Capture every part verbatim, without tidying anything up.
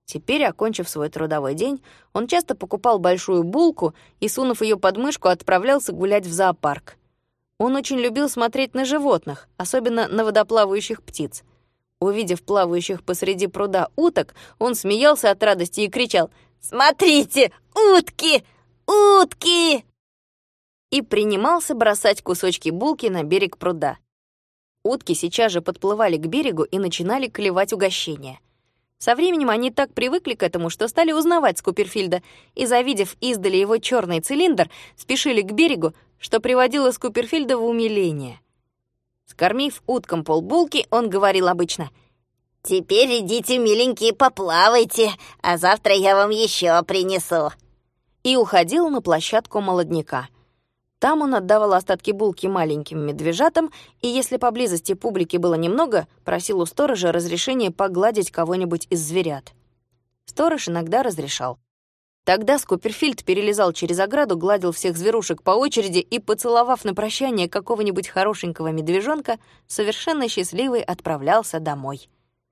Теперь, окончив свой трудовой день, он часто покупал большую булку и, сунув ее под мышку, отправлялся гулять в зоопарк. Он очень любил смотреть на животных, особенно на водоплавающих птиц. Увидев плавающих посреди пруда уток, он смеялся от радости и кричал: «Смотрите, утки! Утки!» и принимался бросать кусочки булки на берег пруда. Утки сейчас же подплывали к берегу и начинали клевать угощения. Со временем они так привыкли к этому, что стали узнавать Скуперфильда и, завидев издали его черный цилиндр, спешили к берегу, что приводило Скуперфильда в умиление. Скормив уткам полбулки, он говорил обычно: «Теперь идите, миленькие, поплавайте, а завтра я вам еще принесу», и уходил на площадку молодняка. Там он отдавал остатки булки маленьким медвежатам, и если поблизости публики было немного, просил у сторожа разрешения погладить кого-нибудь из зверят. Сторож иногда разрешал. Тогда Скуперфильд перелезал через ограду, гладил всех зверушек по очереди и, поцеловав на прощание какого-нибудь хорошенького медвежонка, совершенно счастливый отправлялся домой.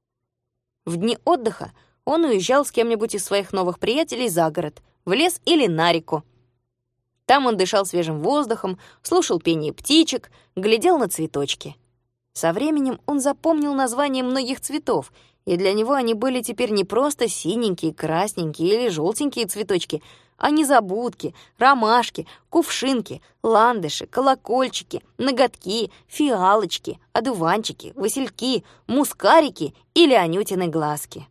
В дни отдыха он уезжал с кем-нибудь из своих новых приятелей за город, в лес или на реку. Там он дышал свежим воздухом, слушал пение птичек, глядел на цветочки. Со временем он запомнил названия многих цветов, и для него они были теперь не просто синенькие, красненькие или желтенькие цветочки, а незабудки, ромашки, кувшинки, ландыши, колокольчики, ноготки, фиалочки, одуванчики, васильки, мускарики или анютины глазки.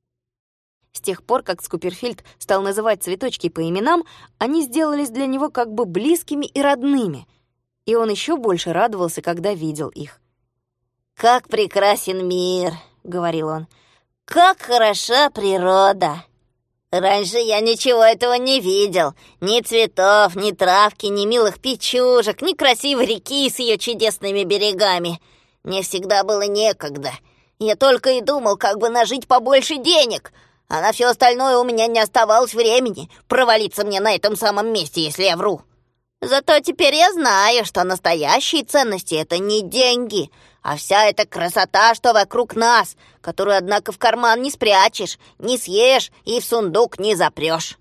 С тех пор, как Скуперфильд стал называть цветочки по именам, они сделались для него как бы близкими и родными, и он еще больше радовался, когда видел их. «Как прекрасен мир!» — говорил он. «Как хороша природа! Раньше я ничего этого не видел. Ни цветов, ни травки, ни милых печужек, ни красивой реки с ее чудесными берегами. Мне всегда было некогда. Я только и думал, как бы нажить побольше денег, а на все остальное у меня не оставалось времени провалиться мне на этом самом месте, если я вру. Зато теперь я знаю, что настоящие ценности — это не деньги, а вся эта красота, что вокруг нас, которую, однако, в карман не спрячешь, не съешь и в сундук не запрешь».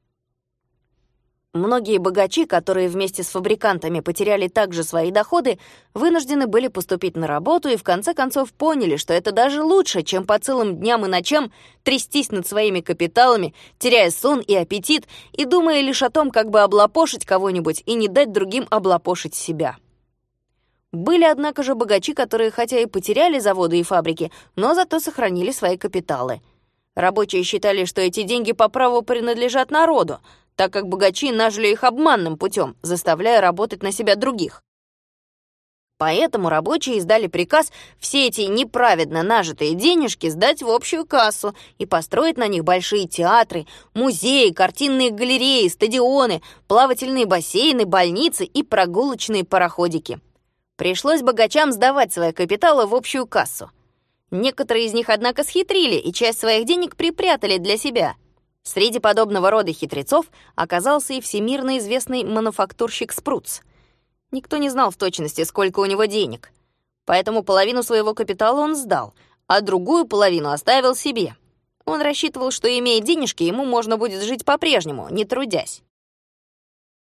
Многие богачи, которые вместе с фабрикантами потеряли также свои доходы, вынуждены были поступить на работу и в конце концов поняли, что это даже лучше, чем по целым дням и ночам трястись над своими капиталами, теряя сон и аппетит и думая лишь о том, как бы облапошить кого-нибудь и не дать другим облапошить себя. Были, однако же, богачи, которые хотя и потеряли заводы и фабрики, но зато сохранили свои капиталы. Рабочие считали, что эти деньги по праву принадлежат народу, так как богачи нажили их обманным путем, заставляя работать на себя других. Поэтому рабочие издали приказ все эти неправедно нажитые денежки сдать в общую кассу и построить на них большие театры, музеи, картинные галереи, стадионы, плавательные бассейны, больницы и прогулочные пароходики. Пришлось богачам сдавать свои капиталы в общую кассу. Некоторые из них, однако, схитрили и часть своих денег припрятали для себя. Среди подобного рода хитрецов оказался и всемирно известный мануфактурщик Спруц. Никто не знал в точности, сколько у него денег. Поэтому половину своего капитала он сдал, а другую половину оставил себе. Он рассчитывал, что, имея денежки, ему можно будет жить по-прежнему, не трудясь.